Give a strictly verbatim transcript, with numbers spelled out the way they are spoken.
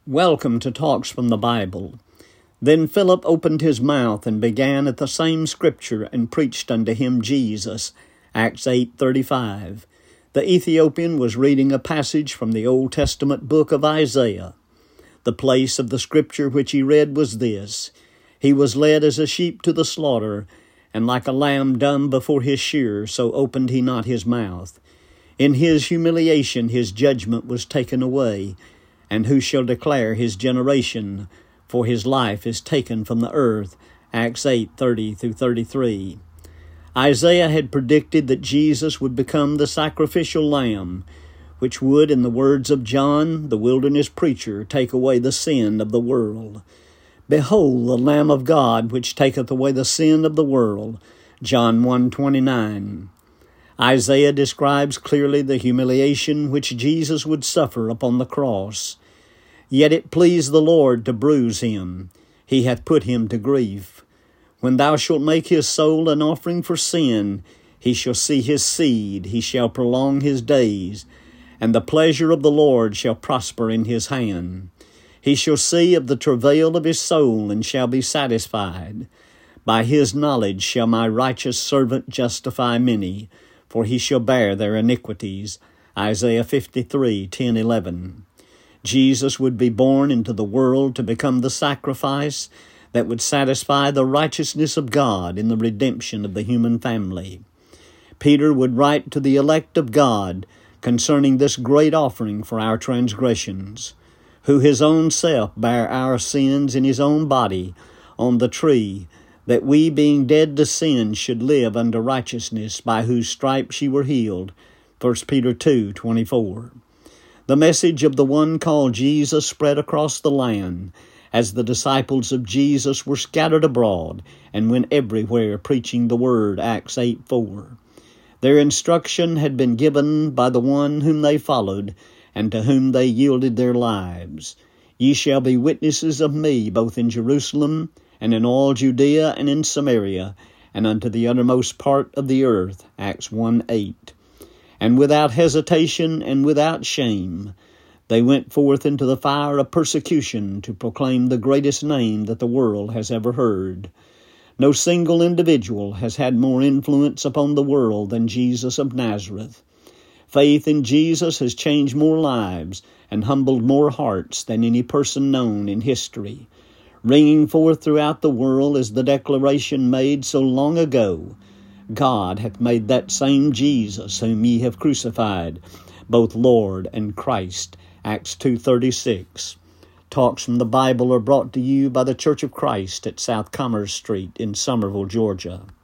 Welcome to Talks from the Bible. Then Philip opened his mouth and began at the same scripture and preached unto him Jesus. Acts eight thirty-five. The Ethiopian was reading a passage from the Old Testament book of Isaiah. The place of the scripture which he read was this: He was led as a sheep to the slaughter, and like a lamb dumb before his shearer, so opened he not his mouth. In his humiliation his judgment was taken away. And who shall declare his generation? For his life is taken from the earth. Acts eight thirty through thirty-three. Isaiah had predicted that Jesus would become the sacrificial lamb, which would, in the words of John, the wilderness preacher, take away the sin of the world. Behold, the Lamb of God, which taketh away the sin of the world. John one twenty-nine. Isaiah describes clearly the humiliation which Jesus would suffer upon the cross. Yet it pleased the Lord to bruise him. He hath put him to grief. When thou shalt make his soul an offering for sin, he shall see his seed, he shall prolong his days, and the pleasure of the Lord shall prosper in his hand. He shall see of the travail of his soul, and shall be satisfied. By his knowledge shall my righteous servant justify many, for he shall bear their iniquities. Isaiah fifty-three ten eleven. Jesus would be born into the world to become the sacrifice that would satisfy the righteousness of God in the redemption of the human family. Peter would write to the elect of God concerning this great offering for our transgressions, who his own self bare our sins in his own body on the tree, that we, being dead to sin, should live unto righteousness, by whose stripes ye were healed. First Peter two twenty-four. The message of the one called Jesus spread across the land, as the disciples of Jesus were scattered abroad and went everywhere preaching the word. Acts eight four. Their instruction had been given by the one whom they followed, and to whom they yielded their lives. Ye shall be witnesses of me, both in Jerusalem, and in all Judea and in Samaria, and unto the uttermost part of the earth. Acts one eight. And without hesitation and without shame, they went forth into the fire of persecution to proclaim the greatest name that the world has ever heard. No single individual has had more influence upon the world than Jesus of Nazareth. Faith in Jesus has changed more lives and humbled more hearts than any person known in history. Ringing forth throughout the world is the declaration made so long ago: God hath made that same Jesus whom ye have crucified, both Lord and Christ. Acts two thirty-six. Talks from the Bible are brought to you by the Church of Christ at South Commerce Street in Somerville, Georgia.